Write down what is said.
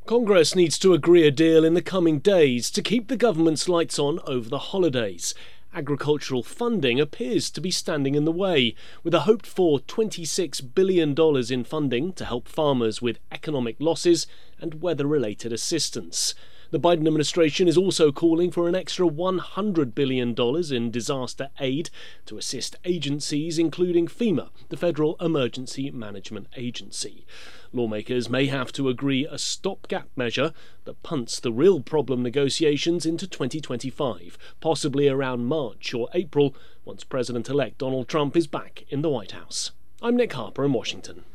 Congress needs to agree a deal in the coming days to keep the government's lights on over the holidays. Agricultural funding appears to be standing in the way, with a hoped-for $26 billion in funding to help farmers with economic losses and weather-related assistance. The Biden administration is also calling for an extra $100 billion in disaster aid to assist agencies including FEMA, the Federal Emergency Management Agency. Lawmakers may have to agree a stopgap measure that punts the real problem negotiations into 2025, possibly around March or April, once President-elect Donald Trump is back in the White House. I'm Nick Harper in Washington.